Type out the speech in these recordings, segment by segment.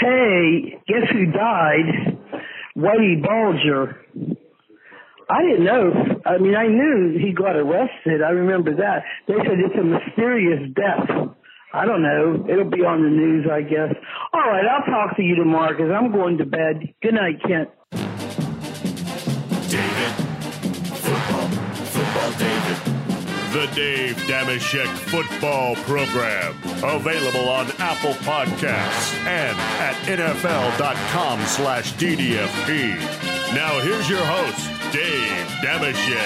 Hey, guess who died? Whitey Bulger. I didn't know. I mean, I knew he got arrested. I remember that. They said it's a mysterious death. I don't know. It'll be on the news, I guess. All right, I'll talk to you tomorrow because I'm going to bed. Good night, Kent. David. Football David. The Dave Dameshek Football Program. Available on Apple Podcasts and at NFL.com/DDFP. Now here's your host, Dave Dameshek.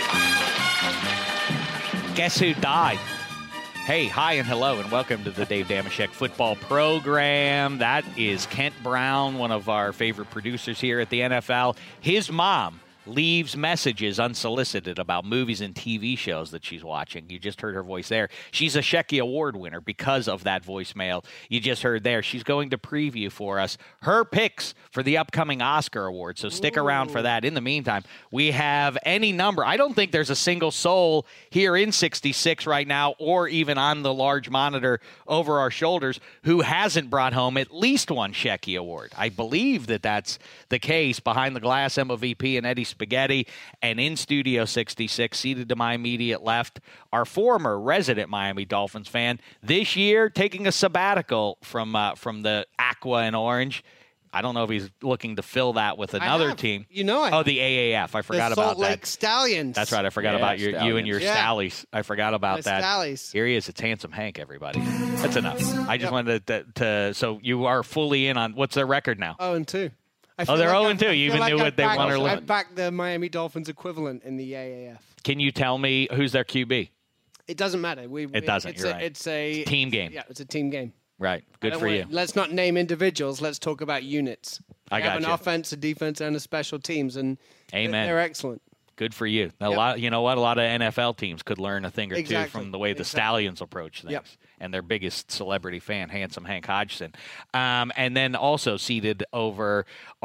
Guess who died? Hey, hi and hello, and welcome to the Dave Dameshek Football Program. That is Kent Brown, one of our favorite producers here at the NFL. His mom leaves messages unsolicited about movies and TV shows that she's watching. You just heard her voice there. She's a Shecky Award winner because of that voicemail you just heard there. She's going to preview for us her picks for the upcoming Oscar Awards, so stick around for that. In the meantime, we have any number. I don't think there's a single soul here in 66 right now or even on the large monitor over our shoulders who hasn't brought home at least one Shecky Award. I believe that that's the case. Behind the glass, Emma VP and Eddie Spaghetti, and in Studio 66, seated to my immediate left, our former resident Miami Dolphins fan, this year taking a sabbatical from the Aqua and Orange. I don't know if he's looking to fill that with another team. You know, the AAF. I forgot about that. Salt Lake Stallions. That's right. I forgot about you and your Stallies. I forgot about that. Stallies. Here he is. It's Handsome Hank, everybody. That's enough. I just wanted to. So you are fully in on what's their record now? 0-2. They're 0-2. You even knew what they won or lost. I backed the Miami Dolphins equivalent in the AAF. Can you tell me who's their QB? It doesn't matter. It doesn't. You're right. It's a team game. Yeah, it's a team game. Right. Good for you. Let's not name individuals. Let's talk about units. I got you. An offense, a defense, and a special teams, and Amen. They're excellent. Good for you. A lot. You know what? A lot of NFL teams could learn a thing or two from the way the Stallions approach things. Yep. And their biggest celebrity fan, Handsome Hank Hodgson. And then also seated over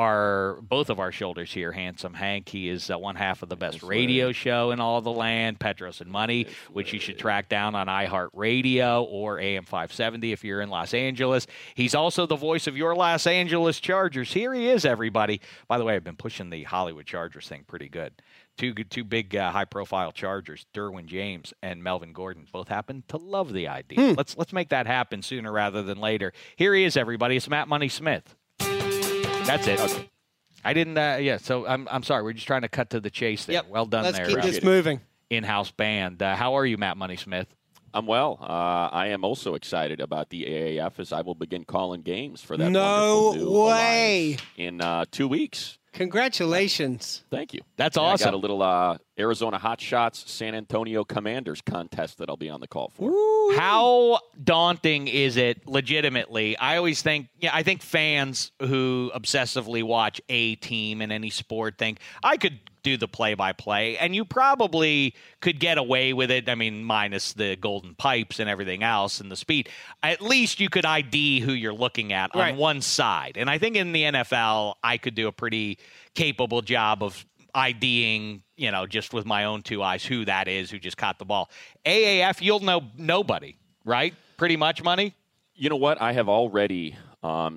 both of our shoulders here, Handsome Hank. He is one half of the best radio show in all the land, Petros and Money, which you should track down on iHeartRadio or AM 570 if you're in Los Angeles. He's also the voice of your Los Angeles Chargers. Here he is, everybody. By the way, I've been pushing the Hollywood Chargers thing pretty good. Two big high-profile Chargers, Derwin James and Melvin Gordon, both happen to love the idea. Let's make that happen sooner rather than later. Here he is, everybody. It's Matt Money Smith. That's it. Okay. I didn't. So I'm sorry. We're just trying to cut to the chase there. Yep. Well done. Let's there. keep this moving. In-house band. How are you, Matt Money Smith? I'm well. I am also excited about the AAF as I will begin calling games for that. No wonderful new way. In 2 weeks. Congratulations. Thank you. That's awesome. I got a little Arizona Hot Shots San Antonio Commanders contest that I'll be on the call for. Ooh. How daunting is it legitimately? I always think, I think fans who obsessively watch a team in any sport think, I could do the play-by-play, and you probably could get away with it. I mean, minus the golden pipes and everything else and the speed. At least you could ID who you're looking at on one side. And I think in the NFL, I could do a pretty capable job of IDing, just with my own two eyes, who that is, who just caught the ball. AAF, you'll know nobody, right? Pretty much, Money? You know what? I have already I'm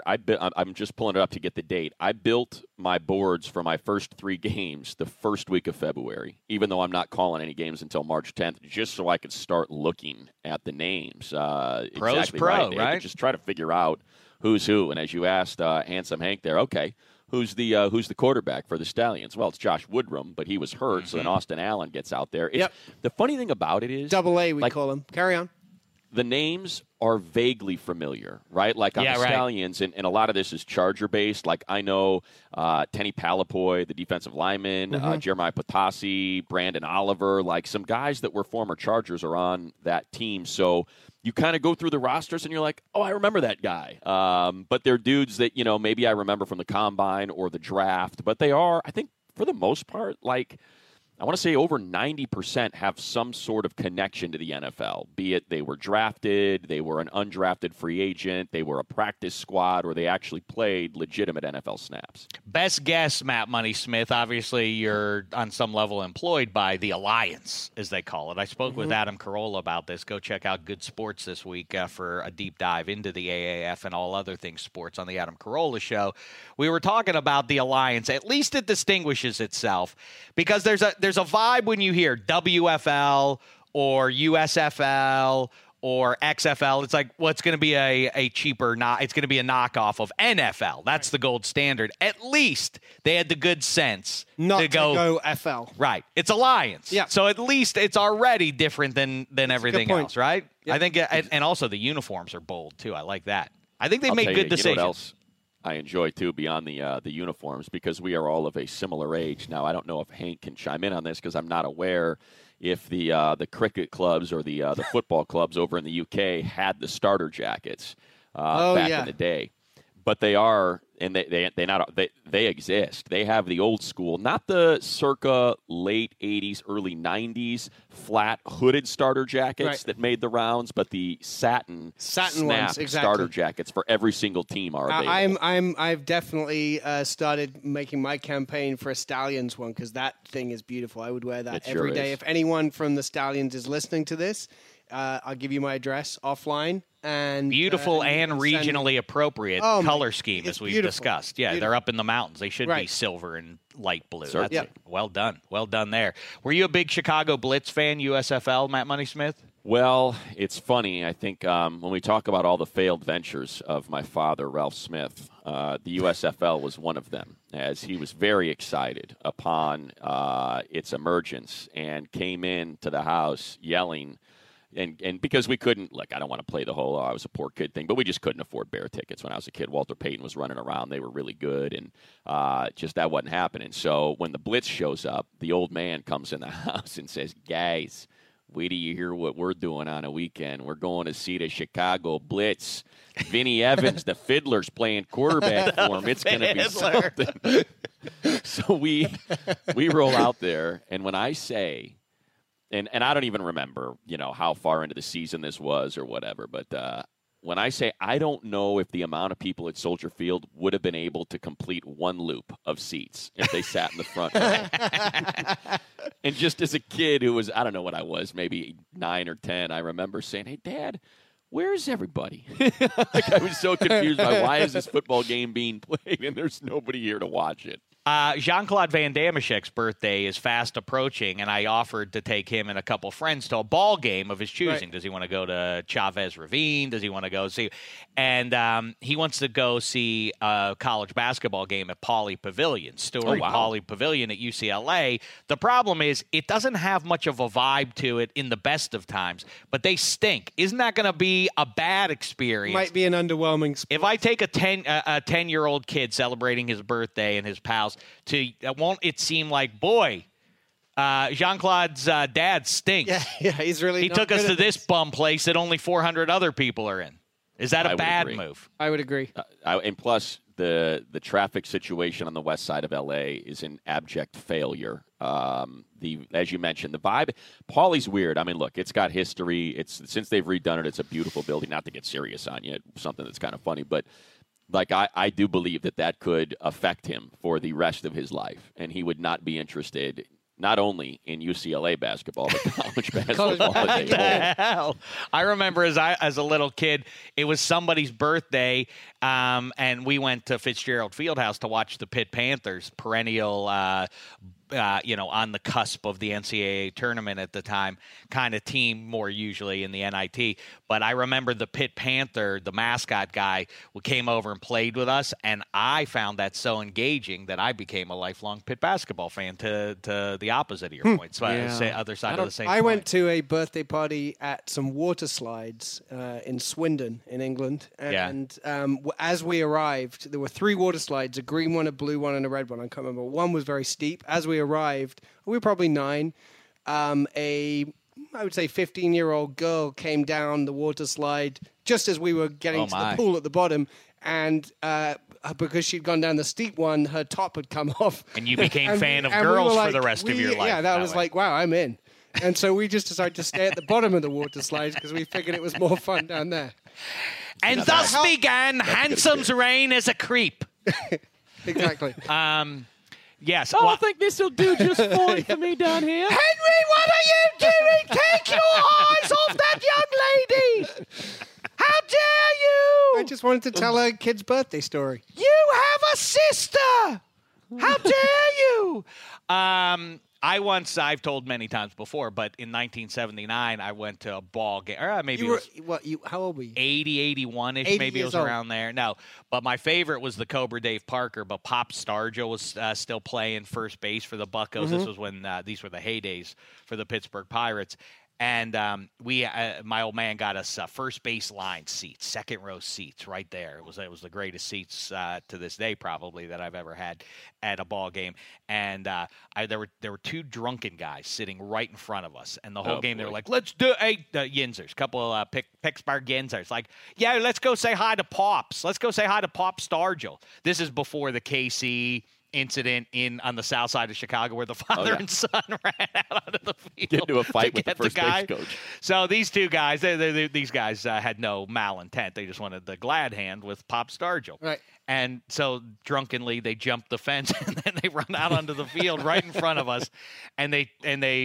just pulling it up to get the date. I built my boards for my first 3 games the first week of February, even though I'm not calling any games until March 10th, just so I could start looking at the names. Pro's exactly pro, right? Just try to figure out who's who. And as you asked Handsome Hank there, okay, who's the quarterback for the Stallions? Well, it's Josh Woodrum, but he was hurt, so then Austin Allen gets out there. The funny thing about it is... Double A, we call him. Carry on. The names are vaguely familiar, right? Like on the Stallions, and a lot of this is Charger-based. Like I know Tenny Palapoy, the defensive lineman, Jeremiah Potasi, Brandon Oliver, like some guys that were former Chargers are on that team. So you kind of go through the rosters and you're like, oh, I remember that guy. But they're dudes that, maybe I remember from the Combine or the draft. But they are, I think, for the most part, like I want to say over 90% have some sort of connection to the NFL, be it they were drafted, they were an undrafted free agent, they were a practice squad, or they actually played legitimate NFL snaps. Best guess, Matt Money Smith. Obviously, you're on some level employed by the Alliance, as they call it. I spoke with Adam Carolla about this. Go check out Good Sports this week for a deep dive into the AAF and all other things sports on the Adam Carolla Show. We were talking about the Alliance. At least it distinguishes itself because there's a vibe when you hear WFL or USFL or XFL. It's like, well, it's going to be a cheaper, it's going to be a knockoff of NFL. That's the gold standard. At least they had the good sense not to go FL. Right. It's Alliance. Yeah. So at least it's already different than everything else, right? Yep. I think, and also the uniforms are bold too. I like that. I think they made tell good you, decisions. You know what else I enjoy too beyond the uniforms, because we are all of a similar age. Now, I don't know if Hank can chime in on this because I'm not aware if the cricket clubs or the football clubs over in the UK had the starter jackets back in the day. But they are, and they exist. They have the old school, not the circa late 80s, early 90s flat hooded starter jackets that made the rounds, but the satin ones, exactly. starter jackets for every single team are available. I've definitely started making my campaign for a Stallions one because that thing is beautiful. I would wear that every day. If anyone from the Stallions is listening to this, I'll give you my address offline. And beautiful and regionally appropriate color scheme, as we've discussed. Yeah, they're up in the mountains. They should be silver and light blue. Well done. Well done there. Were you a big Chicago Blitz fan, USFL, Matt Money Smith? Well, it's funny. I think when we talk about all the failed ventures of my father, Ralph Smith, the USFL was one of them, as he was very excited upon its emergence and came into the house yelling. And because we couldn't, I don't want to play the whole, I was a poor kid thing, but we just couldn't afford bear tickets when I was a kid. Walter Payton was running around. They were really good, and just that wasn't happening. So when the Blitz shows up, the old man comes in the house and says, guys, wait till you hear what we're doing on a weekend. We're going to see the Chicago Blitz. Vinny Evans, the fiddler's playing quarterback for him. It's going to be something. So we roll out there, and when I say... And I don't even remember, how far into the season this was or whatever. But when I say I don't know if the amount of people at Soldier Field would have been able to complete one loop of seats if they sat in the front row. And just as a kid who was, I don't know what I was, maybe 9 or 10, I remember saying, hey, Dad, where's everybody? I was so confused by why is this football game being played and there's nobody here to watch it. Jean-Claude Van Dameshek's birthday is fast approaching, and I offered to take him and a couple friends to a ball game of his choosing. Right. Does he want to go to Chavez Ravine? Does he want to go see? And he wants to go see a college basketball game at Pauley Pavilion, Pauley Pavilion at UCLA. The problem is it doesn't have much of a vibe to it in the best of times, but they stink. Isn't that going to be a bad experience? Might be an underwhelming sport. If I take a 10-year-old kid celebrating his birthday and his pals, won't it seem like, boy, Jean-Claude's dad stinks. Yeah, he's really. He took us to this bum place that only 400 other people are in. Is that a bad move? I would agree. And plus, the traffic situation on the west side of L.A. is an abject failure. As you mentioned, the vibe. Pauley's weird. I mean, look, it's got history. Since they've redone it, it's a beautiful building. Not to get serious on you, something that's kind of funny, but. I do believe that could affect him for the rest of his life, and he would not be interested not only in UCLA basketball, but college basketball as a whole. I remember as a little kid, it was somebody's birthday, and we went to Fitzgerald Fieldhouse to watch the Pitt Panthers, perennial on the cusp of the NCAA tournament at the time, kind of team more usually in the NIT. But I remember the Pitt Panther, the mascot guy, who came over and played with us, and I found that so engaging that I became a lifelong Pitt basketball fan to the opposite of your point. So other side of the same I point. went to a birthday party at some water slides in Swindon in England. And as we arrived, there were 3 water slides, a green one, a blue one, and a red one. I can't remember. One was very steep. As we arrived, we were probably 9. A I would say 15-year-old girl came down the water slide just as we were getting to the pool at the bottom, and because she'd gone down the steep one, her top had come off. And you became fan of girls for the rest of your life. Yeah, that was like, wow, I'm in. And so we just decided to stay at the bottom of the water slides because we figured it was more fun down there. And thus began Handsome's reign as a creep. Exactly. Yes. I think this will do just fine for me down here. Henry, what are you doing? Take your eyes off that young lady. How dare you? I just wanted to tell her kid's birthday story. You have a sister. How dare you? I've told many times before, but in 1979, I went to a ball game. Or maybe how old were you? 80, 81-ish, maybe it was around there. No, but my favorite was the Cobra Dave Parker, but Pop Stargell was still playing first base for the Buccos. This was when these were the heydays for the Pittsburgh Pirates. And my old man got us first base line seats, second row seats, right there. It was the greatest seats to this day, probably, that I've ever had at a ball game. And there were two drunken guys sitting right in front of us, and the whole game they were like, "Let's do Yinzers, couple of Pittsburgh Yinzers, like, yeah, let's go say hi to Pops. Let's go say hi to Pop Stargell." This is before the KC incident on the south side of Chicago where the father and son ran out onto the field. Get into a fight with the first base coach. So these two guys, these guys had no malintent. They just wanted the glad hand with Pop Stargell. Right. And so drunkenly they jumped the fence and then they run out onto the field right in front of us, and they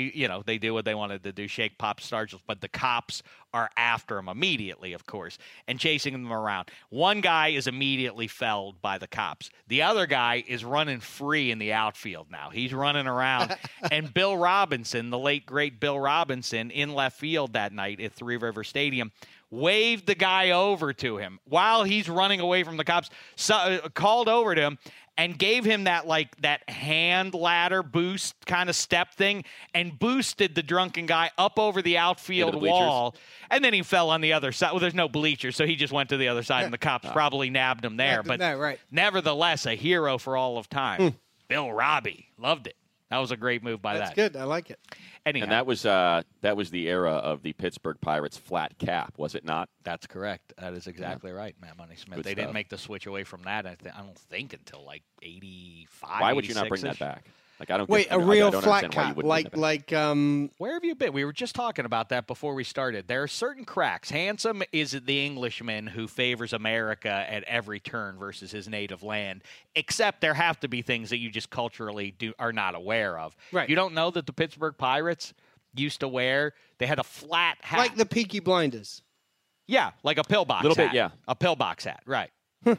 do what they wanted to do, shake Pop Stargell, but the cops are after them immediately, of course, and chasing them around. One guy is immediately felled by the cops. The other guy is running free in the outfield now. He's running around, and Bill Robinson, the late great Bill Robinson, in left field that night at Three River Stadium, waved the guy over to him while he's running away from the cops, called over to him and gave him that hand ladder boost kind of step thing, and boosted the drunken guy up over the outfield wall. And then he fell on the other side. Well, there's no bleachers, so he just went to the other side, and the cops probably nabbed him there. Nevertheless, a hero for all of time. Bill Robbie. Loved it. That was a great move by That's good. I like it. Anyhow. And that was the era of the Pittsburgh Pirates flat cap, was it not? That's correct. That is exactly right, Matt Money Smith. They didn't make the switch away from that, I don't think, until like 85. Why would you not bring that back? Like, I don't Wait, a real flat cap, like where have you been? We were just talking about that before we started. There are certain cracks. Handsome is the Englishman who favors America at every turn versus his native land, except there have to be things that you just culturally are not aware of. Right. You don't know that the Pittsburgh Pirates used to wear, they had a flat hat. Like the Peaky Blinders. Yeah, like a pillbox hat. A little bit, yeah. A pillbox hat, right.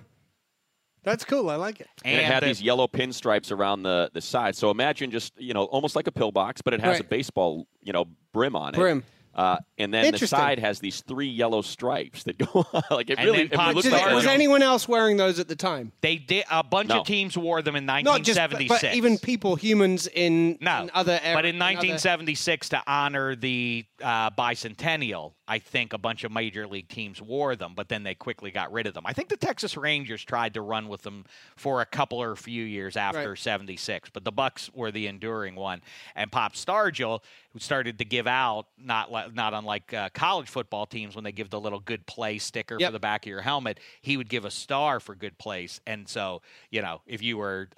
That's cool. I like it. And it had these yellow pinstripes around the side. So imagine just, almost like a pillbox, but it has a baseball, brim on it. And then the side has these 3 yellow stripes that go on. Like it really was anyone else wearing those at the time? They did. A bunch of teams wore them in 1976. Not just, but even humans in other areas. But in 1976, to honor the bicentennial, I think a bunch of major league teams wore them, but then they quickly got rid of them. I think the Texas Rangers tried to run with them for a few years after 76, but the Bucks were the enduring one. And Pop Stargell, who started to give out, not unlike college football teams when they give the little good play sticker for the back of your helmet, he would give a star for good plays. And so, if you were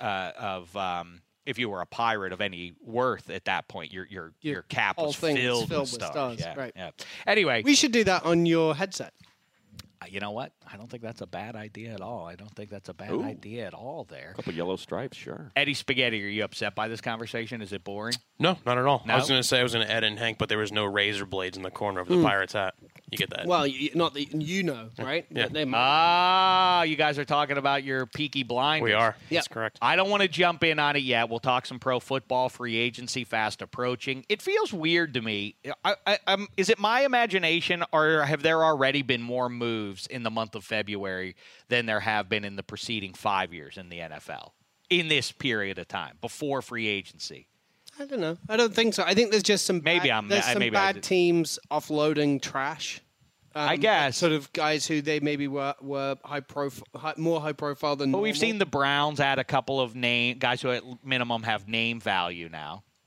if you were a Pirate of any worth at that point, your cap was filled with stars. Yeah, right. Yeah. Anyway, we should do that on your headset. You know what? I don't think that's a bad idea at all. Idea at all there. A couple yellow stripes, sure. Eddie Spaghetti, are you upset by this conversation? Is it boring? No, not at all. No? I was going to say I was going to Ed and Hank, but there was no razor blades in the corner of the Pirates hat. You get that? Well, not that right? Yeah. You guys are talking about your Peaky Blinders. We are. That's correct. I don't want to jump in on it yet. We'll talk some pro football, free agency, fast approaching. It feels weird to me. Is it my imagination, or have there already been more moves in the month of February than there have been in the preceding 5 years in the NFL in this period of time before free agency? I don't know. I don't think so. I think there's just some bad teams offloading trash. I guess sort of guys who they maybe were more high profile than. But we've seen the Browns add a couple of guys who at minimum have name value now.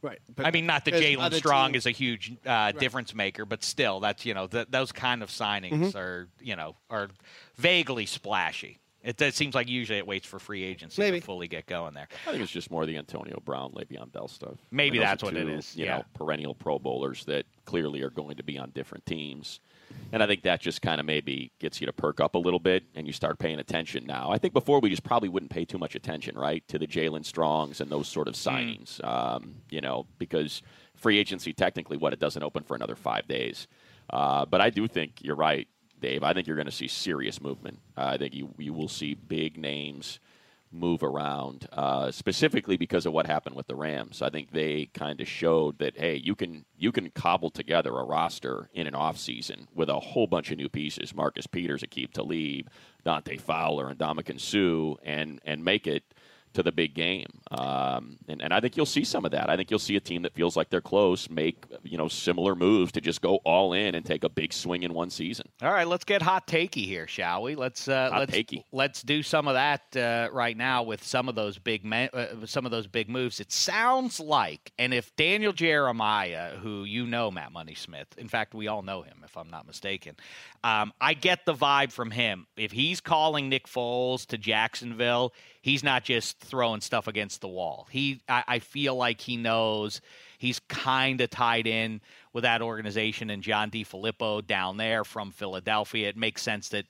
Right. I mean, not that Jalen Strong is a huge difference maker, but still, that's, those kind of signings are vaguely splashy. It seems like usually it waits for free agency to fully get going there. I think it's just more the Antonio Brown, Le'Veon Bell stuff. Maybe that's what it is. You know, perennial Pro Bowlers that clearly are going to be on different teams. And I think that just kind of maybe gets you to perk up a little bit and you start paying attention now. I think before we just probably wouldn't pay too much attention, right, to the Jalen Strongs and those sort of signings, because free agency technically, it doesn't open for another 5 days. But I do think you're right, Dave. I think you're going to see serious movement. I think you will see big names move around, specifically because of what happened with the Rams. I think they kind of showed that, hey, you can cobble together a roster in an offseason with a whole bunch of new pieces, Marcus Peters, Aqib Talib, Dante Fowler, and Ndamukong Suh, and make it to the big game. And I think you'll see some of that. I think you'll see a team that feels like they're close make, similar moves to just go all in and take a big swing in one season. All right, let's get hot takey here, shall we? Let's do some of that right now with some of those big moves. It sounds like, and if Daniel Jeremiah, who Matt Money Smith, in fact, we all know him if I'm not mistaken, I get the vibe from him. If he's calling Nick Foles to Jacksonville, he's not just throwing stuff against the wall. I feel like he knows he's kind of tied in with that organization and John DeFilippo down there from Philadelphia. It makes sense that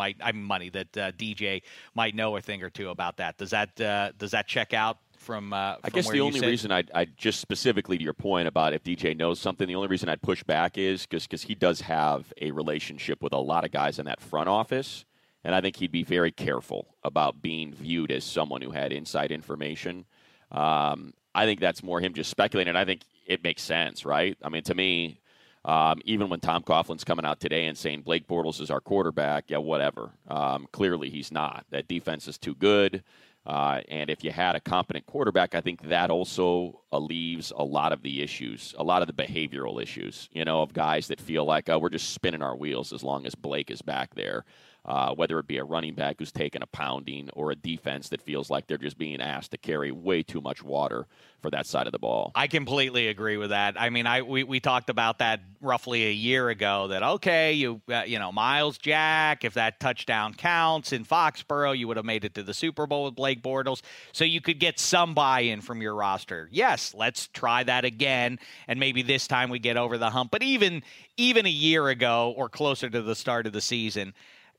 DJ might know a thing or two about that. Does that check out? I guess the only reason I just specifically to your point about if DJ knows something, the only reason I'd push back is because he does have a relationship with a lot of guys in that front office, and I think he'd be very careful about being viewed as someone who had inside information. I think that's more him just speculating, and I think it makes sense, right? I mean, to me, even when Tom Coughlin's coming out today and saying Blake Bortles is our quarterback, yeah, whatever. Clearly he's not. That defense is too good. And if you had a competent quarterback, I think that also alleviates a lot of the issues, a lot of the behavioral issues, of guys that feel like, we're just spinning our wheels as long as Blake is back there. Whether it be a running back who's taking a pounding or a defense that feels like they're just being asked to carry way too much water for that side of the ball. I completely agree with that. I mean, we talked about that roughly a year ago that, okay, Miles Jack, if that touchdown counts in Foxborough, you would have made it to the Super Bowl with Blake Bortles. So you could get some buy-in from your roster. Yes, let's try that again, and maybe this time we get over the hump. But even a year ago or closer to the start of the season,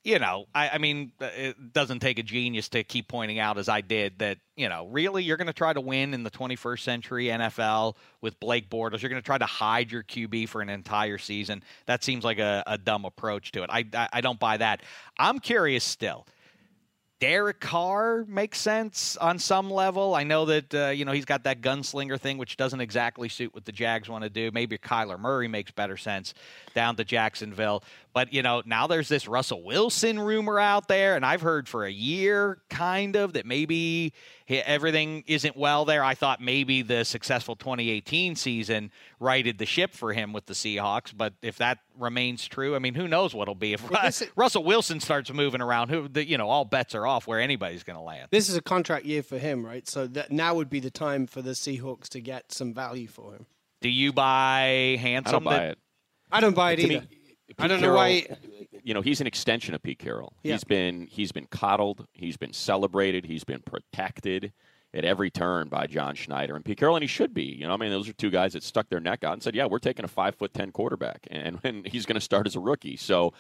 I mean, it doesn't take a genius to keep pointing out, as I did, that, really you're going to try to win in the 21st century NFL with Blake Bortles. You're going to try to hide your QB for an entire season. That seems like a dumb approach to it. I don't buy that. I'm curious still. Derek Carr makes sense on some level. I know that, he's got that gunslinger thing, which doesn't exactly suit what the Jags want to do. Maybe Kyler Murray makes better sense down to Jacksonville. But, now there's this Russell Wilson rumor out there, and I've heard for a year, kind of, that maybe everything isn't well there. I thought maybe the successful 2018 season righted the ship for him with the Seahawks, but if that remains true, I mean, who knows what'll be. If Russell Wilson starts moving around, all bets are off where anybody's going to land. This is a contract year for him, right? So that now would be the time for the Seahawks to get some value for him. Do you buy handsome? I don't buy it. I don't buy it either. I don't know why. He's an extension of Pete Carroll. Yeah. He's been coddled. He's been celebrated. He's been protected at every turn by John Schneider and Pete Carroll, and he should be. Those are two guys that stuck their neck out and said, "Yeah, we're taking a 5'10" quarterback, and he's going to start as a rookie." So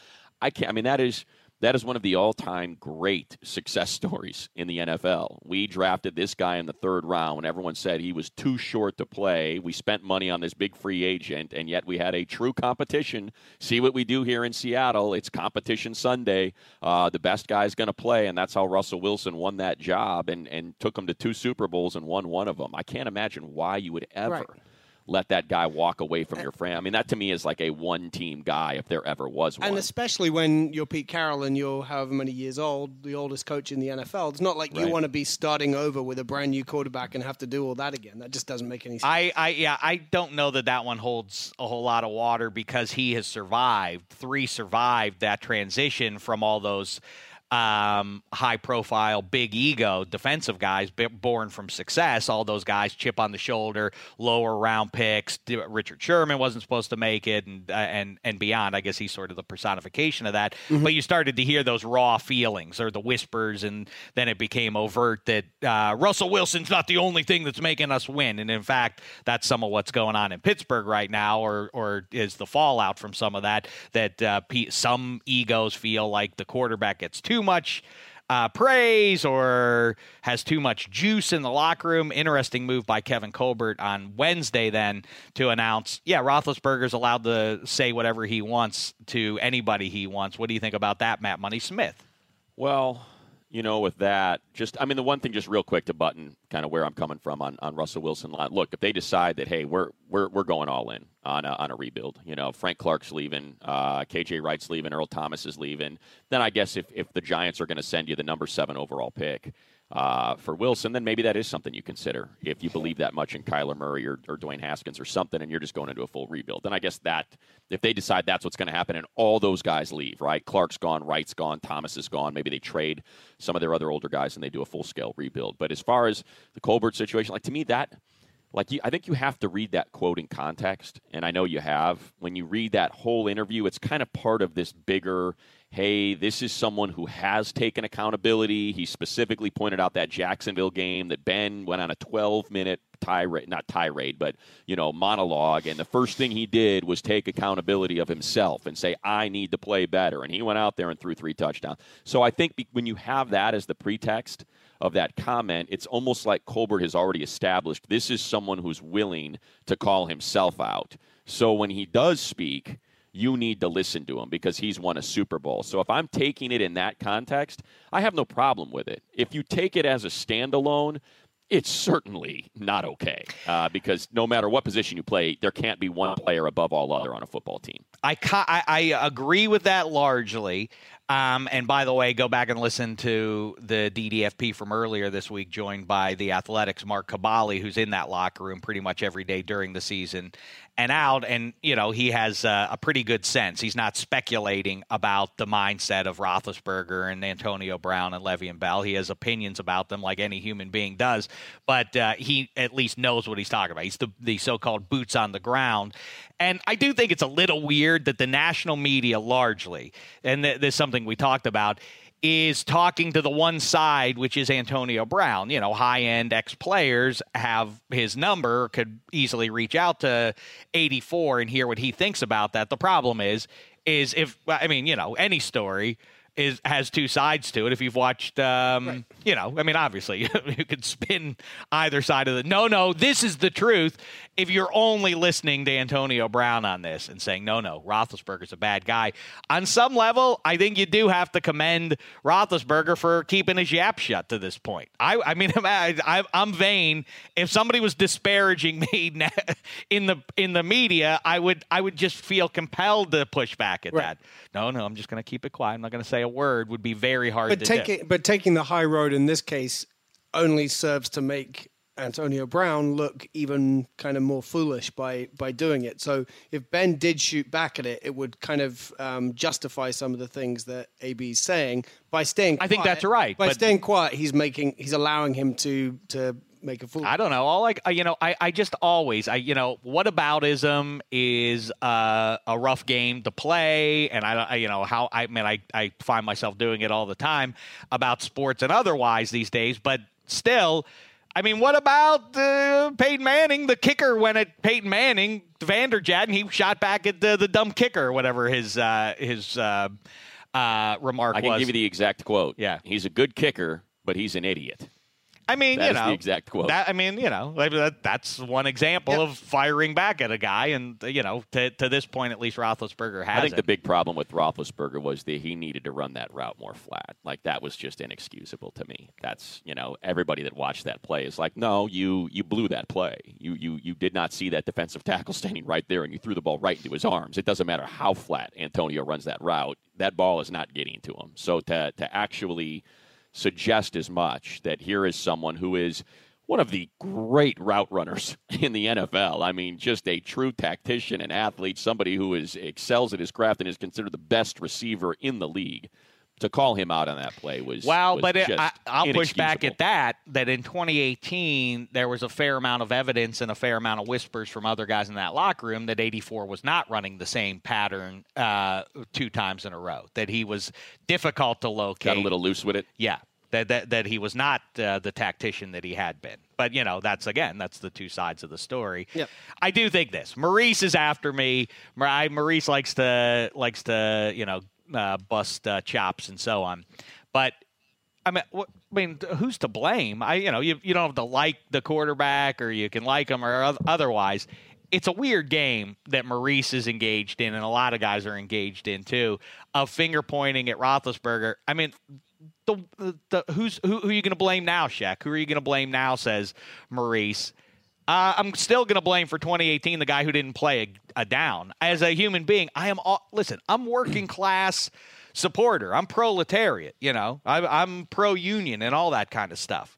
that is one of the all-time great success stories in the NFL. We drafted this guy in the third round when everyone said he was too short to play. We spent money on this big free agent, and yet we had a true competition. See what we do here in Seattle. It's competition Sunday. The best guy's going to play, and that's how Russell Wilson won that job and took him to 2 Super Bowls and won one of them. I can't imagine why you would ever let that guy walk away from your frame. I mean, that to me is like a one-team guy if there ever was one. And especially when you're Pete Carroll and you're however many years old, the oldest coach in the NFL, it's not like you want to be starting over with a brand-new quarterback and have to do all that again. That just doesn't make any sense. I don't know that one holds a whole lot of water because he has survived that transition from all those high-profile, big ego defensive guys born from success. All those guys, chip on the shoulder, lower-round picks. Richard Sherman wasn't supposed to make it, and beyond. I guess he's sort of the personification of that. Mm-hmm. But you started to hear those raw feelings or the whispers, and then it became overt that Russell Wilson's not the only thing that's making us win. And, in fact, that's some of what's going on in Pittsburgh right now, or is the fallout from some of that some egos feel like the quarterback gets too much praise or has too much juice in the locker room. Interesting move by Kevin Colbert on Wednesday then to announce, Roethlisberger's allowed to say whatever he wants to anybody he wants. What do you think about that, Matt Money Smith? Well, with that, the one thing just real quick to button kind of where I'm coming from on Russell Wilson. Look, if they decide that, hey, we're going all in on a rebuild, Frank Clark's leaving, KJ Wright's leaving, Earl Thomas is leaving, then I guess if the Giants are going to send you the number 7 overall pick for Wilson, then maybe that is something you consider if you believe that much in Kyler Murray or Dwayne Haskins or something, and you're just going into a full rebuild. Then I guess that if they decide that's what's going to happen and all those guys leave, right? Clark's gone, Wright's gone, Thomas is gone. Maybe they trade some of their other older guys and they do a full-scale rebuild. But as far as the Colbert situation, to me that – I think you have to read that quote in context, and I know you have. When you read that whole interview, it's kind of part of this bigger, hey, this is someone who has taken accountability. He specifically pointed out that Jacksonville game that Ben went on a 12-minute monologue, and the first thing he did was take accountability of himself and say, I need to play better, and he went out there and threw 3 touchdowns. So I think when you have that as the pretext of that comment, it's almost like Colbert has already established this is someone who's willing to call himself out. So when he does speak, you need to listen to him because he's won a Super Bowl. So if I'm taking it in that context, I have no problem with it. If you take it as a standalone, it's certainly not okay because no matter what position you play, there can't be one player above all other on a football team. I agree with that largely. And by the way, go back and listen to the DDFP from earlier this week, joined by the Athletics' Mark Cabali, who's in that locker room pretty much every day during the season and out. And, he has a pretty good sense. He's not speculating about the mindset of Roethlisberger and Antonio Brown and Le'Veon Bell. He has opinions about them like any human being does, but he at least knows what he's talking about. He's the so-called boots on the ground. And I do think it's a little weird that the national media largely, and there's something we talked about, is talking to the one side, which is Antonio Brown. High-end ex-players have his number, could easily reach out to 84 and hear what he thinks about that. The problem is if, any story has 2 sides to it. If you've watched, right. Obviously you could spin either side of no, this is the truth. If you're only listening to Antonio Brown on this and saying, no, Roethlisberger's a bad guy, on some level, I think you do have to commend Roethlisberger for keeping his yap shut to this point. I'm vain. If somebody was disparaging me in the media, I would just feel compelled to push back at that. No, I'm just going to keep it quiet. I'm not going to say a word. Would be very hard to do. But taking the high road in this case only serves to make Antonio Brown look even kind of more foolish by doing it. So if Ben did shoot back at it, it would kind of justify some of the things that AB's saying by staying quiet. I think that's right. By staying quiet, he's allowing him to make a fool. I don't know. I just always, whataboutism is a rough game to play, and I find myself doing it all the time about sports and otherwise these days, but still. What about Peyton Manning? The kicker went at Peyton Manning, Vanderjagt, and he shot back at the dumb kicker, or whatever his remark was. I can give you the exact quote. Yeah. He's a good kicker, but he's an idiot. That's the exact quote. That's one example of firing back at a guy, and to this point, at least Roethlisberger has. I think the big problem with Roethlisberger was that he needed to run that route more flat. That was just inexcusable to me. That's everybody that watched that play is like, no, you blew that play. You did not see that defensive tackle standing right there, and you threw the ball right into his arms. It doesn't matter how flat Antonio runs that route, that ball is not getting to him. So to actually suggest as much that here is someone who is one of the great route runners in the NFL. Just a true tactician and athlete, somebody who excels at his craft and is considered the best receiver in the league. to call him out on that play was I'll inexcusable. push back at that in 2018 there was a fair amount of evidence and a fair amount of whispers from other guys in that locker room that 84 was not running the same pattern 2 times in a row, that he was difficult to locate. Got a little loose with it. Yeah, that he was not the tactician that he had been. But, that's the two sides of the story. Yep. I do think this. Maurice is after me. Maurice likes to bust chops and so on. But, who's to blame? You don't have to like the quarterback, or you can like him or otherwise. It's a weird game that Maurice is engaged in, and a lot of guys are engaged in, too, of finger-pointing at Roethlisberger. Who are you going to blame now, Shaq? Who are you going to blame now, says Maurice. I'm still going to blame for 2018 the guy who didn't play a down. As a human being, I'm working class supporter. I'm proletariat, I'm pro-union and all that kind of stuff.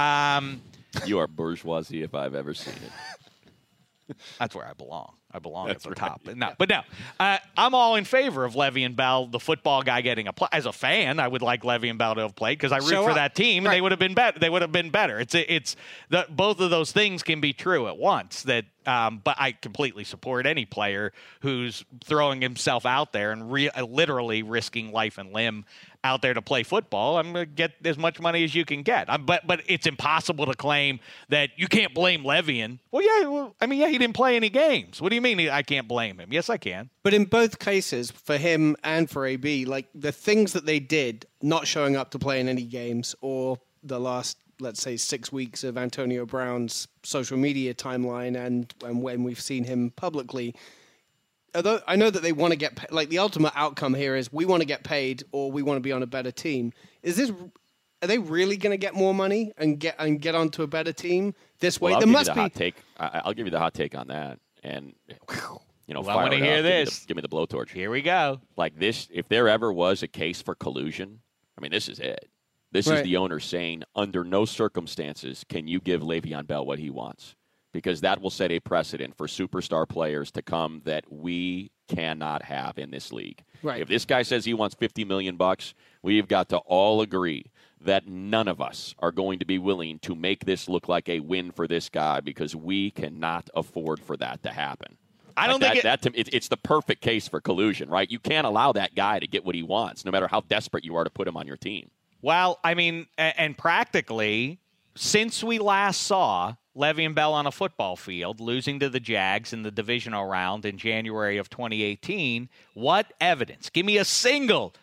You are bourgeoisie if I've ever seen it. That's where I belong. I belong at the top. But I'm all in favor of Le'Veon Bell, the football guy, getting a play. As a fan, I would like Le'Veon Bell to have played because I root for that team, and they would have been better. They would have been better. Both of those things can be true at once. But I completely support any player who's throwing himself out there and literally risking life and limb out there to play football. I'm going to get as much money as you can get. But it's impossible to claim that you can't blame Le'Veon. He didn't play any games. What do you mean I can't blame him? Yes, I can. But in both cases, for him and for AB, the things that they did, not showing up to play in any games, or the last, let's say, 6 weeks of Antonio Brown's social media timeline and when we've seen him publicly, although I know that they want to get the ultimate outcome here is we want to get paid or we want to be on a better team. Are they really going to get more money and get onto a better team this way? There must be hot take. I'll give you the hot take on that. And I want to hear this. Give me the blowtorch. Here we go. Like this, if there ever was a case for collusion, this is it. This is the owner saying, under no circumstances can you give Le'Veon Bell what he wants, because that will set a precedent for superstar players to come that we cannot have in this league. Right. If this guy says he wants $50 million, we've got to all agree that none of us are going to be willing to make this look like a win for this guy, because we cannot afford for that to happen. I don't think it's the perfect case for collusion, right? You can't allow that guy to get what he wants, no matter how desperate you are to put him on your team. Well, and practically, since we last saw Le'Veon Bell on a football field, losing to the Jags in the divisional round in January of 2018, what evidence? Give me a single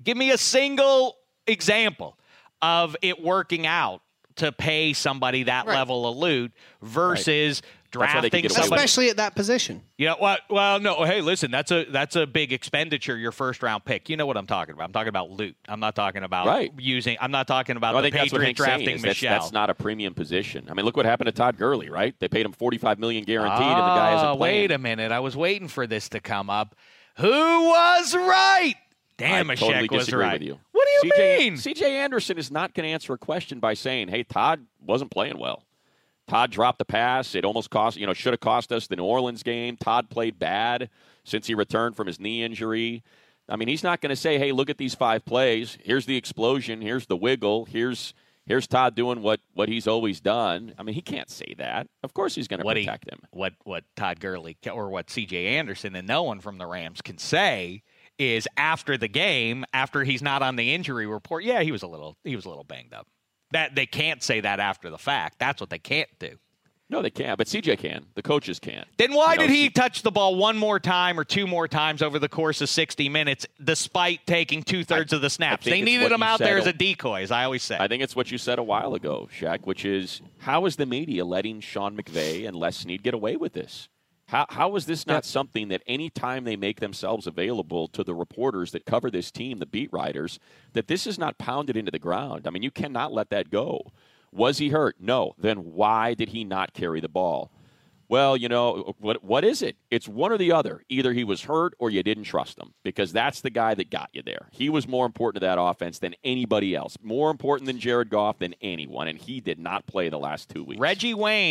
example of it working out to pay somebody that level of loot versus drafting somebody, especially at that position. Well, no. Hey, listen, that's a big expenditure. Your first round pick. You know what I'm talking about. I'm talking about loot. I'm not talking about using. I'm not talking about the Patriots drafting Michelle. That's not a premium position. Look what happened to Todd Gurley, right? They paid him $45 million guaranteed, and the guy isn't playing. Wait a minute. I was waiting for this to come up. Who was right? Damashek totally was right. With you. What do you mean? C.J. Anderson is not going to answer a question by saying, "Hey, Todd wasn't playing well. Todd dropped the pass. It almost should have cost us the New Orleans game. Todd played bad since he returned from his knee injury." He's not going to say, "Hey, look at these 5 plays. Here's the explosion. Here's the wiggle. Here's Todd doing what he's always done." He can't say that. Of course he's going to protect him. What Todd Gurley or what C.J. Anderson and no one from the Rams can say is after the game, after he's not on the injury report, he was a little banged up. That they can't say that after the fact. That's what they can't do. No, they can't. But CJ can. The coaches can. Then why did he touch the ball one more time or 2 more times over the course of 60 minutes, despite taking 2/3 of the snaps? They needed him out there as a decoy, as I always say. I think it's what you said a while ago, Shaq, which is, how is the media letting Sean McVay and Les Snead get away with this? How is this not something that any time they make themselves available to the reporters that cover this team, the beat writers, that this is not pounded into the ground? You cannot let that go. Was he hurt? No. Then why did he not carry the ball? Well, what is it? It's one or the other. Either he was hurt or you didn't trust him, because that's the guy that got you there. He was more important to that offense than anybody else, more important than Jared Goff than anyone, and he did not play the last 2 weeks. Reggie Wayne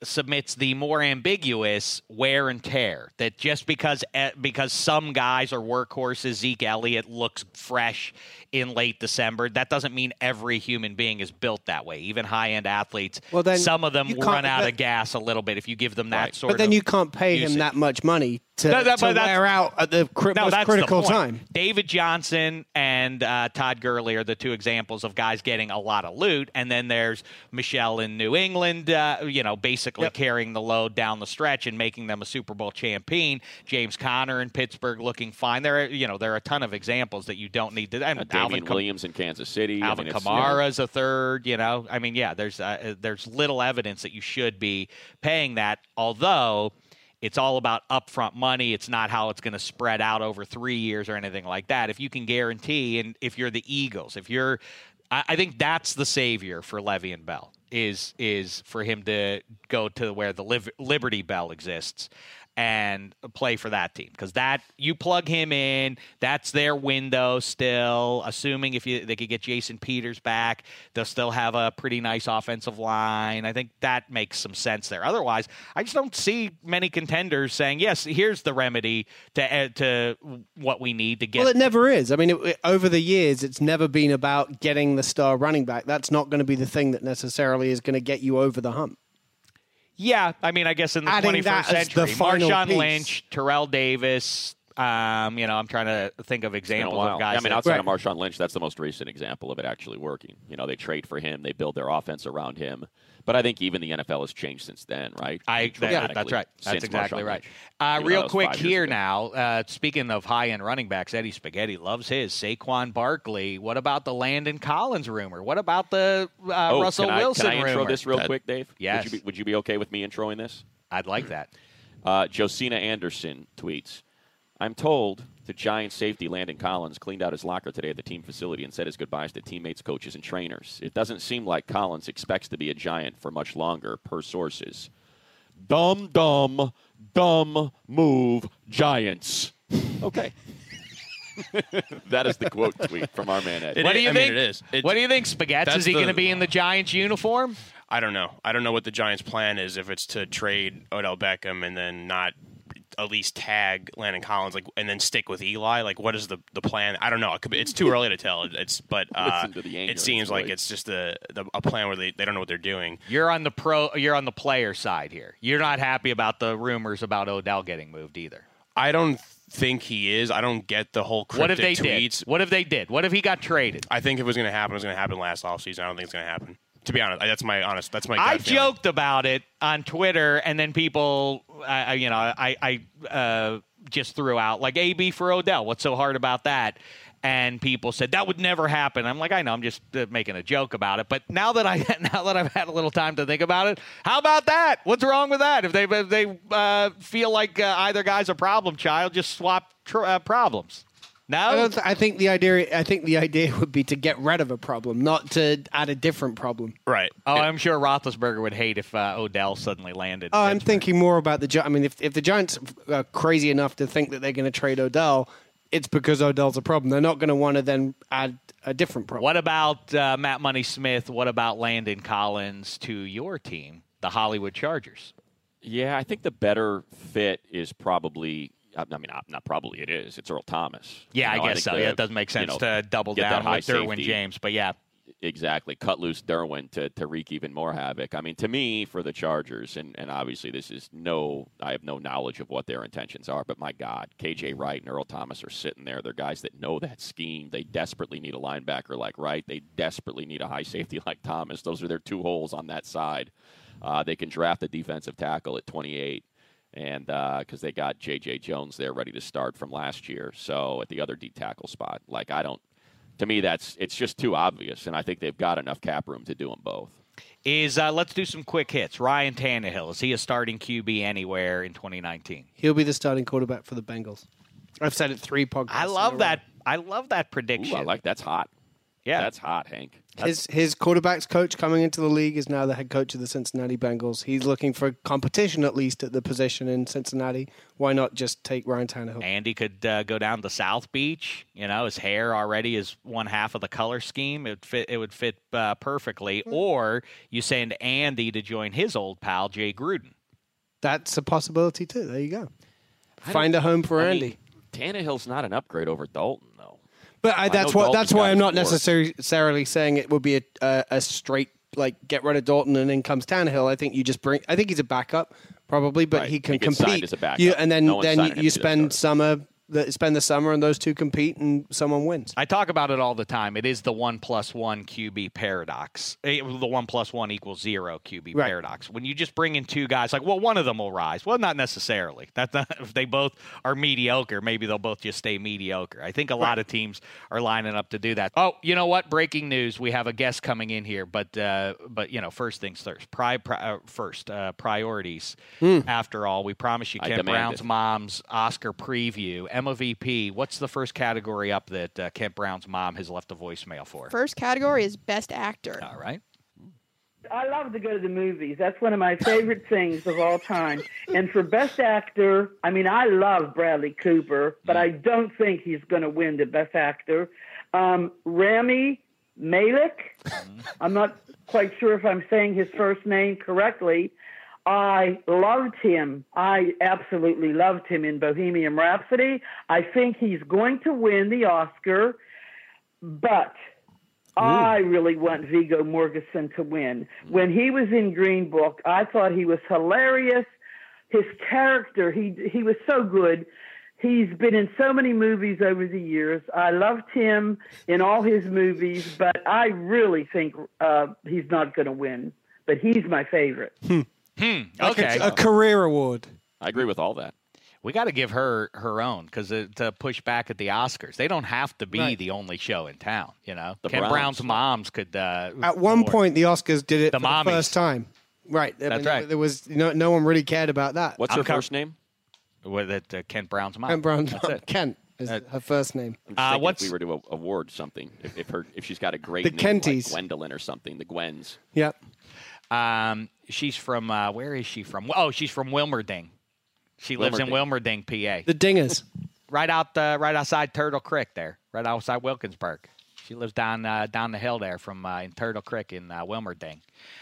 submits the more ambiguous wear and tear. That just because some guys are workhorses, Zeke Elliott looks fresh in late December, that doesn't mean every human being is built that way. Even high-end athletes, some of them run out of gas a little bit if you give them that sort of. But then you can't pay him that much money to wear out at the most critical time. David Johnson and Todd Gurley are the two examples of guys getting a lot of loot, and then there's Michelle in New England, basically carrying the load down the stretch and making them a Super Bowl champion. James Conner in Pittsburgh looking fine. There are a ton of examples that you don't need to. And Damian Williams in Kansas City. Alvin Kamara's a third. There's little evidence that you should be paying that, although it's all about upfront money. It's not how it's going to spread out over 3 years or anything like that. If you can guarantee, and if you're the Eagles, I think that's the savior for Le'Veon Bell, is for him to go to where the Liberty Bell exists and play for that team, because that you plug him in, that's their window still. Assuming they could get Jason Peters back, they'll still have a pretty nice offensive line. I think that makes some sense there. Otherwise, I just don't see many contenders saying, yes, here's the remedy to what we need to get. Well, it never is. I mean, over the years, it's never been about getting the star running back. That's not going to be the thing that necessarily is going to get you over the hump. Yeah, I mean, I guess in the 21st century, Marshawn Lynch, Terrell Davis. I'm trying to think of examples of guys. I mean, outside of Marshawn Lynch, that's the most recent example of it actually working. They trade for him, they build their offense around him. But I think even the NFL has changed since then, right? That's right. That's exactly right. Real quick here now, speaking of high-end running backs, Eddie Spaghetti loves his. Saquon Barkley. What about the Landon Collins rumor? What about the Russell Wilson rumor? Can I intro this real quick, Dave? Yes. Would you be okay with me introing this? I'd like that. Josina Anderson tweets, I'm told the Giants safety Landon Collins cleaned out his locker today at the team facility and said his goodbyes to teammates, coaches, and trainers. It doesn't seem like Collins expects to be a Giant for much longer, per sources. Dumb move, Giants. Okay. That is the quote tweet from our man Ed. What do you think? It is. What do you think, Spaghetti? Is he going to be in the Giants uniform? I don't know. I don't know what the Giants' plan is, if it's to trade Odell Beckham and then not at least tag Landon Collins, and then stick with Eli. What is the plan? I don't know. It's too early to tell. It seems like it's just a plan where they don't know what they're doing. You're on the player side here. You're not happy about the rumors about Odell getting moved either. I don't think he is. I don't get the whole cryptic tweets. What if they did? What if he got traded? I think if it was going to happen, it was going to happen last offseason. I don't think it's going to happen. To be honest, that's my gut feeling. I joked about it on Twitter, and then people, I just threw out AB for Odell. What's so hard about that? And people said that would never happen. I'm like, I know, I'm just making a joke about it. But now that I've had a little time to think about it, how about that? What's wrong with that? If they feel like either guy's a problem child, just swap problems. No, I think the idea would be to get rid of a problem, not to add a different problem. Right. Oh, I'm sure Roethlisberger would hate if Odell suddenly landed. Oh, I'm thinking more about the Giants. I mean, if the Giants are crazy enough to think that they're going to trade Odell, it's because Odell's a problem. They're not going to want to then add a different problem. What about Matt Money Smith? What about Landon Collins to your team, the Hollywood Chargers? Yeah, I think the better fit is probably. I mean, not probably. It is. It's Earl Thomas. Yeah, I guess so. It doesn't make sense to double down with Derwin James, but yeah. Exactly. Cut loose Derwin to wreak even more havoc. I mean, to me, for the Chargers, and obviously this is I have no knowledge of what their intentions are, but my God, KJ Wright and Earl Thomas are sitting there. They're guys that know that scheme. They desperately need a linebacker like Wright. They desperately need a high safety like Thomas. Those are their two holes on that side. They can draft a defensive tackle at 28. And because they got J.J. Jones there ready to start from last year. So at the other D tackle spot, to me, it's just too obvious. And I think they've got enough cap room to do them both. Let's do some quick hits. Ryan Tannehill, is he a starting QB anywhere in 2019? He'll be the starting quarterback for the Bengals. I've said it 3 podcasts. I love that. I love that prediction. Ooh, that's hot. Yeah. That's hot, Hank. His quarterback's coach coming into the league is now the head coach of the Cincinnati Bengals. He's looking for competition, at least, at the position in Cincinnati. Why not just take Ryan Tannehill? Andy could go down to South Beach. His hair already is one half of the color scheme. It would fit perfectly. Or you send Andy to join his old pal, Jay Gruden. That's a possibility, too. There you go. Find a home for Andy. Tannehill's not an upgrade over Dalton, though. But that's why I'm not necessarily saying it would be a straight, get rid of Dalton and then comes Tannehill. I think you just I think he's a backup, probably, but he can compete. As a backup. Then you spend the summer and those two compete and someone wins. I talk about it all the time. It is the 1+1 QB paradox. The 1+1 equals 0 QB paradox. When you just bring in two guys, one of them will rise. Well, not necessarily. That's not, if they both are mediocre, maybe they'll both just stay mediocre. I think a lot of teams are lining up to do that. Oh, you know what? Breaking news. We have a guest coming in here, but first things first. Priorities. After all, we promise you Kent Brown's mom's Oscar preview. Emma VP, what's the first category up that Kent Brown's mom has left a voicemail for? First category is Best Actor. All right. I love to go to the movies. That's one of my favorite things of all time. And for Best Actor, I love Bradley Cooper, but I don't think he's going to win the Best Actor. Rami Malek, I'm not quite sure if I'm saying his first name correctly. I loved him. I absolutely loved him in Bohemian Rhapsody. I think he's going to win the Oscar, but I really want Viggo Mortensen to win. When he was in Green Book, I thought he was hilarious. His character, he was so good. He's been in so many movies over the years. I loved him in all his movies, but I really think he's not going to win. But he's my favorite. Okay. A career award. I agree with all that. We got to give her own because to push back at the Oscars, they don't have to be the only show in town. Kent Brown's moms could. At one point, the Oscars did it for the first time. Right. That's right. There was no one really cared about that. What's her first name? Kent Brown's mom. Kent Brown's mom. Kent is her first name. I'm just thinking if we were to award something, if she's got a great name Kenties. like Gwendolyn or something, the Gwens. Yep. She's from where is she from? Oh, she's from Wilmerding. She lives in Wilmerding, PA. The Dingers. right outside Turtle Creek there, right outside Wilkinsburg. She lives down the hill there from in Turtle Creek in Wilmerding.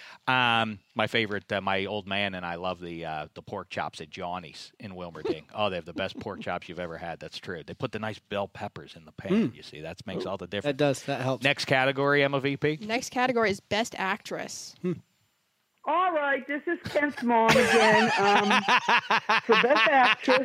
My favorite, my old man and I love the pork chops at Johnny's in Wilmerding. Oh, they have the best pork chops you've ever had. That's true. They put the nice bell peppers in the pan. You see, that makes all the difference. That does. That helps. Next category, Emma VP. Next category is Best Actress. All right, this is Kent's mom again. For Best Actress,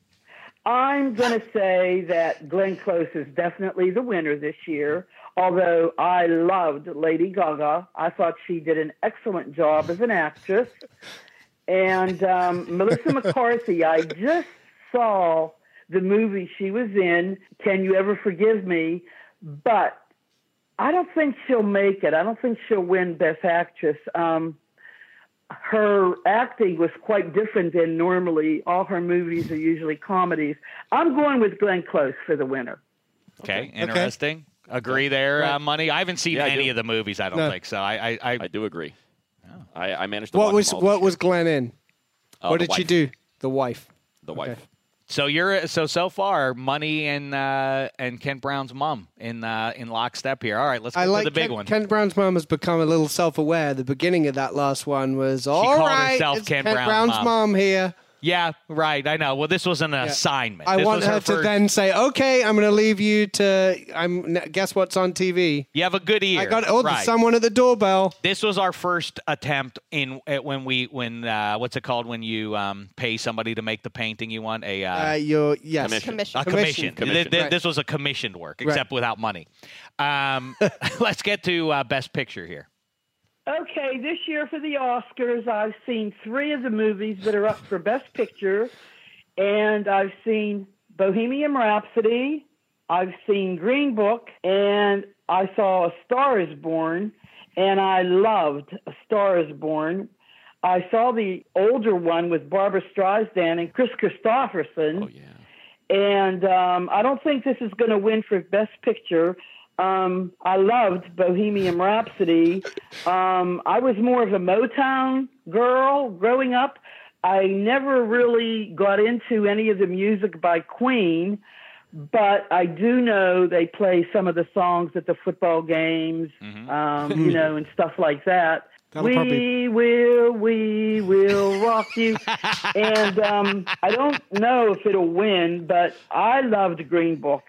I'm going to say that Glenn Close is definitely the winner this year, although I loved Lady Gaga. I thought she did an excellent job as an actress. And Melissa McCarthy, I just saw the movie she was in, Can You Ever Forgive Me? But I don't think she'll make it. I don't think she'll win Best Actress. Her acting was quite different than normally. All her movies are usually comedies. I'm going with Glenn Close for the winner. Okay, interesting. Agree there, Money? I haven't seen any of the movies, I don't think, so I do agree. Oh. I managed to What watch what was Glenn in? What did wife. she do? The wife. The wife. So so far, Money and Kent Brown's mom in lockstep here. All right, let's get to the big one. Kent Brown's mom has become a little self-aware. The beginning of that last one was all called right. herself It's Kent Brown's mom here. Yeah, right. I know. Well, this was an assignment. I want her to then say, "Okay, I'm going to leave you to. Guess what's on TV? You have a good ear. I got there's someone at the doorbell. This was our first attempt when what's it called when you pay somebody to make the painting you want commission. A commission. This was a commissioned work, except without money. Let's get to Best Picture here. Okay, this year for the Oscars, I've seen 3 of the movies that are up for Best Picture, and I've seen Bohemian Rhapsody, I've seen Green Book, and I saw A Star is Born, and I loved A Star is Born. I saw the older one with Barbra Streisand and Chris Christopherson. Oh, yeah. And I don't think this is going to win for Best Picture. I loved Bohemian Rhapsody. I was more of a Motown girl growing up. I never really got into any of the music by Queen, but I do know they play some of the songs at the football games, and stuff like that. We will rock you. And I don't know if it'll win, but I loved Green Book.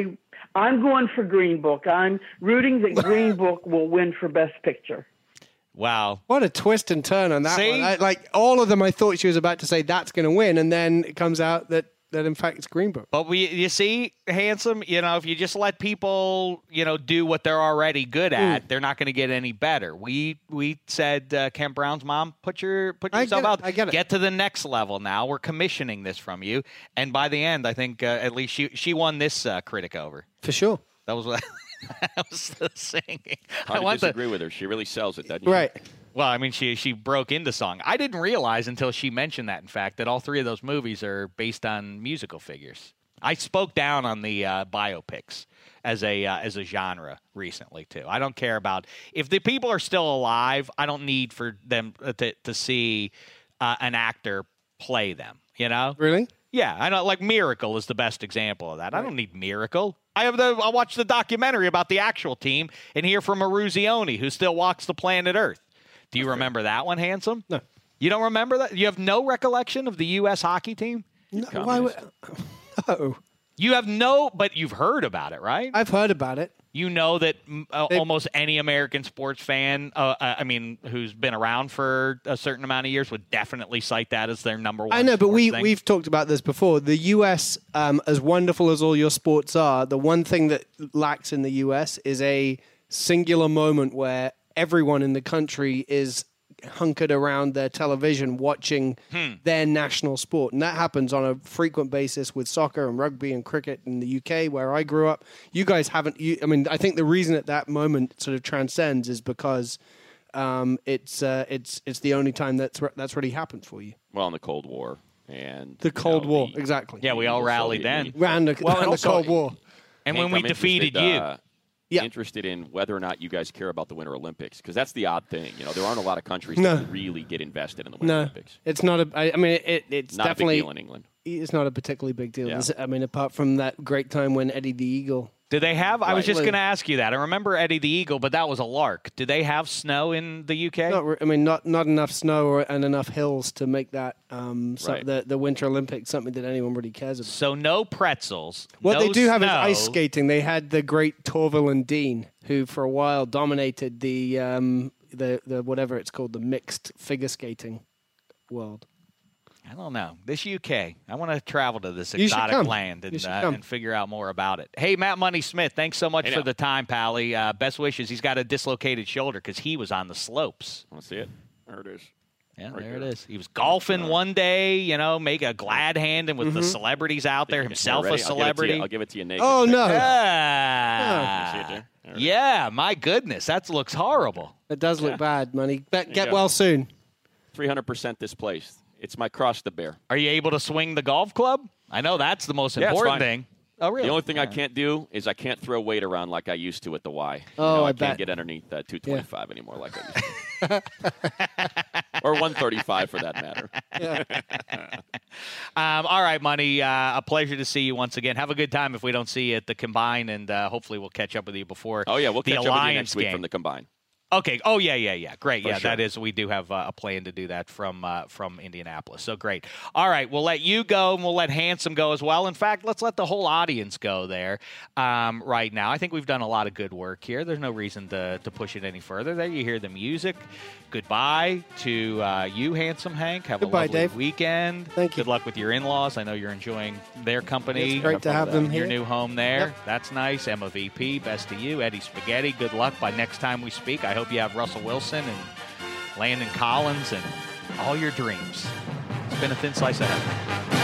I'm going for Green Book. I'm rooting that Green Book will win for Best Picture. Wow. What a twist and turn on that one. All of them, I thought she was about to say that's going to win, and then it comes out that in fact it's Green Book. But you see, Handsome, if you just let people, do what they're already good at, they're not going to get any better. We said, Kent Brown's mom, put yourself out. I get it. Get to the next level now. We're commissioning this from you. And by the end, I think at least she won this critic over. For sure. That was what I was singing. I disagree with her. She really sells it, doesn't she? Right. Well, I mean, she broke into song. I didn't realize until she mentioned that, in fact, that all three of those movies are based on musical figures. I spoke down on the biopics as a genre recently, too. I don't care about – if the people are still alive, I don't need for them to see an actor play them, Really? Yeah, I know. Like Miracle is the best example of that. Right. I don't need Miracle. I'll watch the documentary about the actual team and hear from Eruzione, who still walks the planet Earth. Do you remember that one, Handsome? No. You don't remember that? You have no recollection of the U.S. hockey team? No. Why would? Oh. You have no, but you've heard about it, right? I've heard about it. You know that almost any American sports fan, who's been around for a certain amount of years, would definitely cite that as their number one. I know, but thing. we've talked about this before. The U.S., as wonderful as all your sports are, the one thing that lacks in the U.S. is a singular moment where everyone in the country is hunkered around their television watching their national sport. And that happens on a frequent basis with soccer and rugby and cricket in the UK, where I grew up. You guys haven't. I think the reason that moment sort of transcends is because it's the only time that's really happened for you. Well, in the Cold War. And the Cold War, exactly. Yeah, we all rallied then. Around the Cold War. And when we defeated you. Interested in whether or not you guys care about the Winter Olympics, because that's the odd thing. There aren't a lot of countries that really get invested in the Winter Olympics. It's not it's not definitely a big deal in England. It's not a particularly big deal. Yeah. Apart from that great time when Eddie the Eagle. Do they have? Right. I was just going to ask you that. I remember Eddie the Eagle, but that was a lark. Do they have snow in the UK? Not enough snow and enough hills to make that the Winter Olympics something that anyone really cares about. So no pretzels. What they do have is snow. Ice skating. They had the great Torvill and Dean, who for a while dominated the whatever it's called, the mixed figure skating world. I don't know. This UK, I want to travel to this exotic land and figure out more about it. Hey, Matt Money Smith, thanks so much for the time, Pally. Best wishes. He's got a dislocated shoulder because he was on the slopes. Want to see it? There it is. Yeah, there it is. He was golfing one day, make a glad hand and with the celebrities out there, himself a celebrity. I'll give it to you naked. Oh, no. See it there? Yeah, my goodness. That looks horrible. It does look bad, Money. Get well soon. 300% displaced. It's my cross to bear. Are you able to swing the golf club? I know that's the most important thing. Oh, really? The only thing I can't do is I can't throw weight around like I used to at the Y. Oh, I can't get underneath 225 anymore like I used to. Or 135 for that matter. Yeah. All right, Money. A pleasure to see you once again. Have a good time if we don't see you at the Combine, and hopefully we'll catch up with you before we'll the catch up with you next week game. from the Combine. Okay. Oh, yeah. Great. For sure. That is. We do have a plan to do that from Indianapolis. So great. All right. We'll let you go, and we'll let Handsome go as well. In fact, let's let the whole audience go there right now. I think we've done a lot of good work here. There's no reason to push it any further. There you hear the music. Goodbye to you, Handsome Hank. Have Goodbye, a lovely Dave. weekend. Thank you. Good luck with your in-laws. I know you're enjoying their company. It's great to have them Your here. new home there. Yep. That's nice. Emma VP, best to you. Eddie Spaghetti, good luck. By next time we speak, I hope you have Russell Wilson and Landon Collins and all your dreams. It's been a thin slice of heaven.